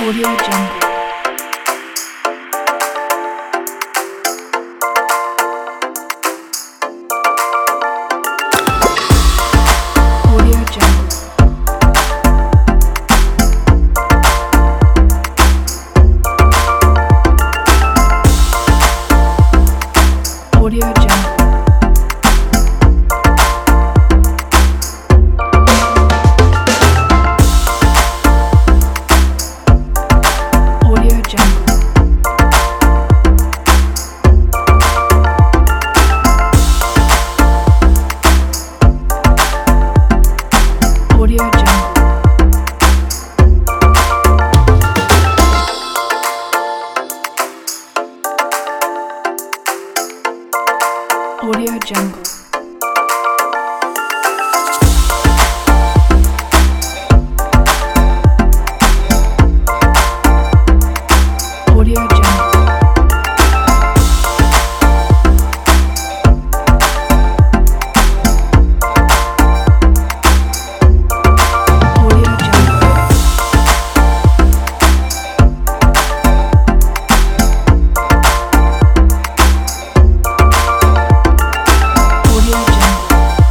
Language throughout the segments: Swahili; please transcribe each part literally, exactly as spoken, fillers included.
Audio Jungle. Audio Jungle. Audio Jungle. Audio Jungle. Audio Jungle. Audio Jungle. Audio Jungle. Audio Jungle. Audio Jungle.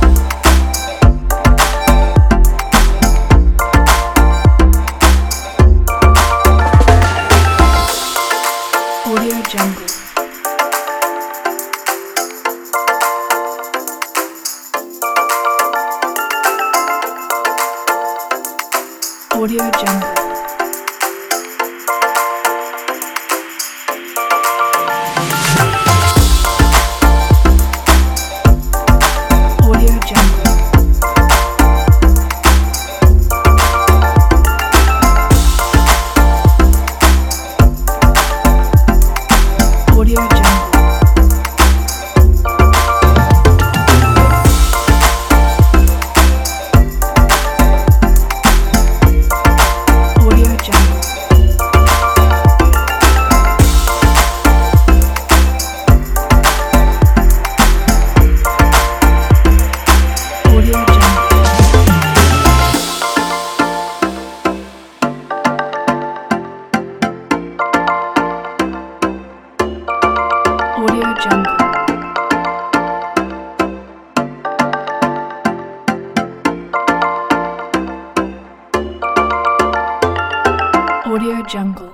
Audio Jungle. Audio Jungle. Audio Jungle. Audio Jungle. Audio Jungle. Audio Jungle. Audio Jungle. Audio Jungle.